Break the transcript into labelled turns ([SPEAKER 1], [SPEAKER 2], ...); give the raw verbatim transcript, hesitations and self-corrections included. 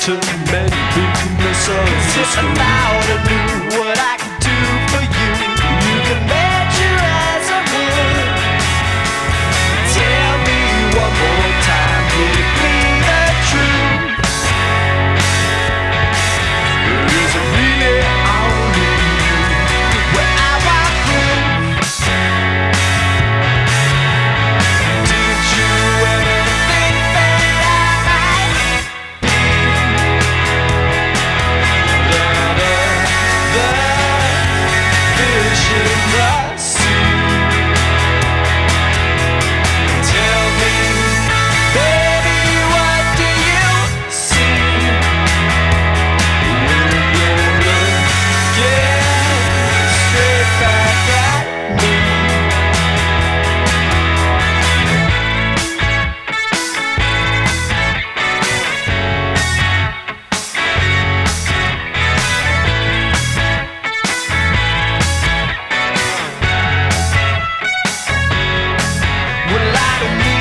[SPEAKER 1] too many people missiles. If I thought I knew what I could do for you, you can bet your eyes I would. Tell me one more time, would it be the truth? Is it really only you? Well, I want proof. Did you ever think that I might be the, the, the fish in the sea? Tell me, baby, what do you see when you're looking straight back at me? Well, I don't need